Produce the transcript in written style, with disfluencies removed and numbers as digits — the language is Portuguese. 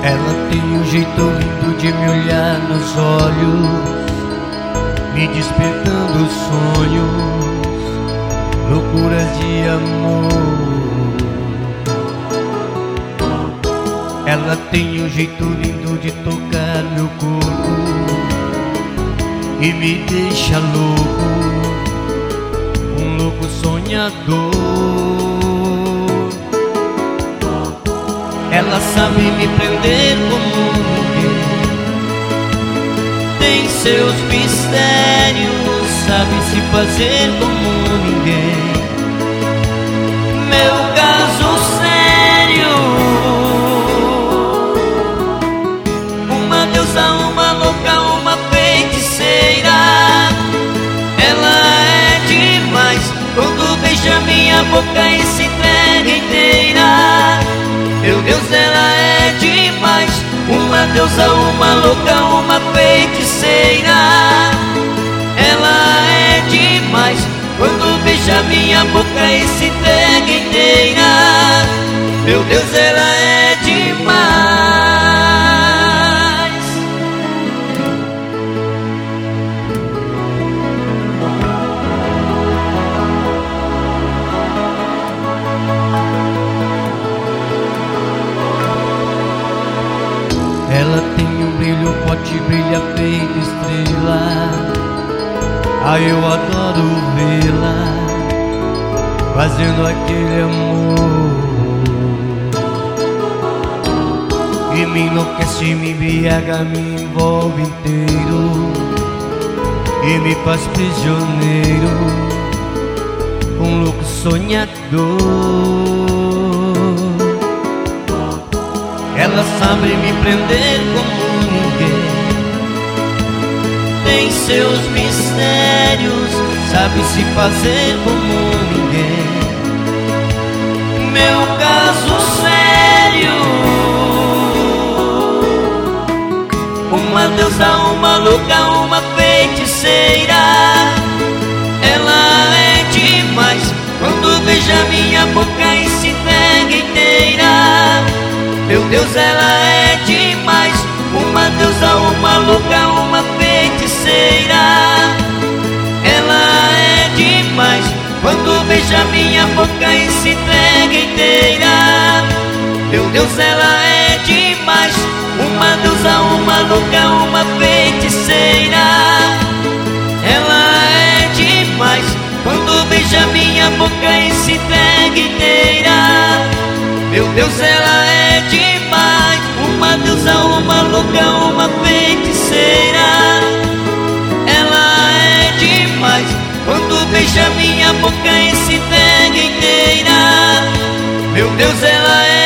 Ela tem um jeito lindo de me olhar nos olhos, me despertando sonhos, loucuras de amor. Ela tem um jeito lindo de tocar meu corpo e me deixa louco, um louco sonhador. Ela sabe me prender como ninguém, tem seus mistérios, sabe se fazer como ninguém. Meu caso sério, uma deusa, uma louca, uma feiticeira. Ela é demais, quando beija minha boca e se entrega inteira. Meu Deus, ela é demais, uma deusa, uma louca, uma feiticeira. Ela é demais, quando beija minha boca e se entrega inteira. Meu Deus, ela é demais. Ela tem um brilho forte, brilha feito estrela. Ai, eu adoro vê-la fazendo aquele amor, e me enlouquece, me embriaga, me envolve inteiro e me faz prisioneiro, um louco sonhador. Ela sabe me prender como ninguém, tem seus mistérios, sabe se fazer como ninguém. Meu caso sério, uma deusa, uma louca, uma feiticeira. Ela é demais, quando beija minha boca e se entrega inteira. Meu Deus, ela é demais, uma deusa, uma louca, uma feiticeira. Ela é demais, quando beija minha boca e se entrega inteira. Meu Deus, ela é demais, uma deusa, uma louca, uma feiticeira. Ela é demais, quando beija minha boca e se entrega inteira. Meu Deus, ela é demais, uma deusa, uma louca, uma feiticeira. Ela é demais, quando beija minha boca e se entrega inteira. Meu Deus, ela é